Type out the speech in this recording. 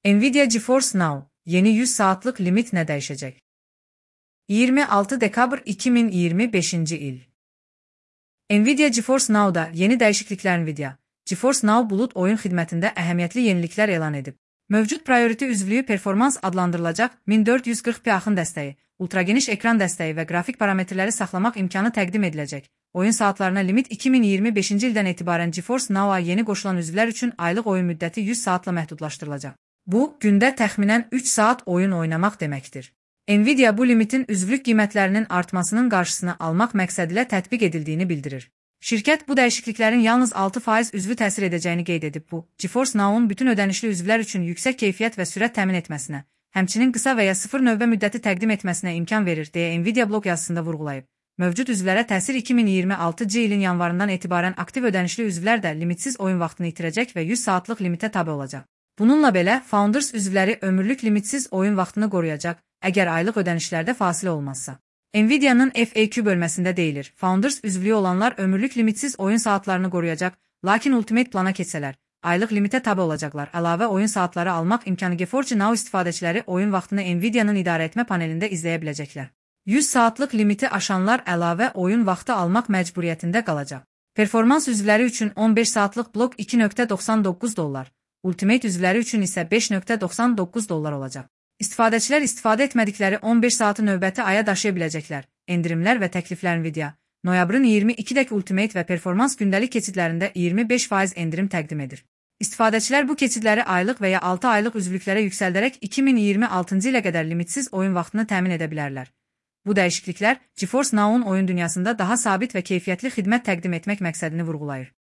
Nvidia GeForce Now yeni 100 saatlik limit ne değişecek? 26 dekabr 2025 il. Nvidia GeForce Now'da yeni değişiklikler Nvidia GeForce Now bulut oyun xidmətində əhəmiyyətli yeniliklər elan edib. Mövcud priority üzvlüyü performans adlandırılacaq 1440p axın dəstəyi, ultrageniş ekran dəstəyi və qrafik parametrləri saxlamaq imkanı təqdim ediləcək. Oyun saatlarına limit 2025-ci ildən etibarən GeForce Now-a yeni qoşulan üzvlər üçün aylıq oyun müddəti 100 saatla məhdudlaşdırılacaq. Bu, gündə təxminən 3 saat oyun oynamaq deməkdir. Nvidia bu limitin üzvlük qiymətlərinin artmasının qarşısını almaq məqsədilə tətbiq edildiyini bildirir. Şirkət bu dəyişikliklərin yalnız 6% üzvü təsir edəcəyini qeyd edib. Bu, GeForce Now-un bütün ödənişli üzvlər üçün yüksək keyfiyyət və sürət təmin etməsinə, həmçinin qısa və ya sıfır növbə müddəti təqdim etməsinə imkan verir, deyə Nvidia blog yazısında vurğulayıb. Mövcud üzvlərə təsir 2026-cı ilin yanvarından etibarən aktiv ödənişli üzvlər də limitsiz oyun vaxtını itirəcək və 100 saatlıq limitə tabe olacaq. Bununla belə, Founders üzvləri ömürlük limitsiz oyun vaxtını qoruyacaq, əgər aylıq ödənişlərdə fasilə olmazsa. Nvidia'nın FAQ bölməsində deyilir, Founders üzvlüyü olanlar ömürlük limitsiz oyun saatlarını qoruyacaq, lakin Ultimate plana keçsələr, aylıq limitə tabe olacaqlar. Əlavə oyun saatları almaq imkanı GeForce Now istifadəçiləri oyun vaxtını Nvidia'nın idarəetmə panelində izləyə biləcəklər. 100 saatlıq limiti aşanlar əlavə oyun vaxtı almaq məcburiyyətində qalacaq. Performans üzvləri üçün 15 saatlıq blok $2.99, Ultimate üzvləri üçün isə $5.99 olacaq. İstifadəçilər istifadə etmədikləri 15 saatı növbəti aya daşıya biləcəklər. Endirimlər və təkliflər Nvidia, noyabrın 22-dəki Ultimate və performans gündəlik keçidlərində 25% endirim təqdim edir. İstifadəçilər bu keçidləri aylıq və ya 6 aylıq üzvlüklərə yüksəldərək 2026-cı ilə qədər limitsiz oyun vaxtını təmin edə bilərlər. Bu dəyişikliklər GeForce Now-un oyun dünyasında daha sabit və keyfiyyətli xidmət təqdim etmək məqsədini vurğulayır.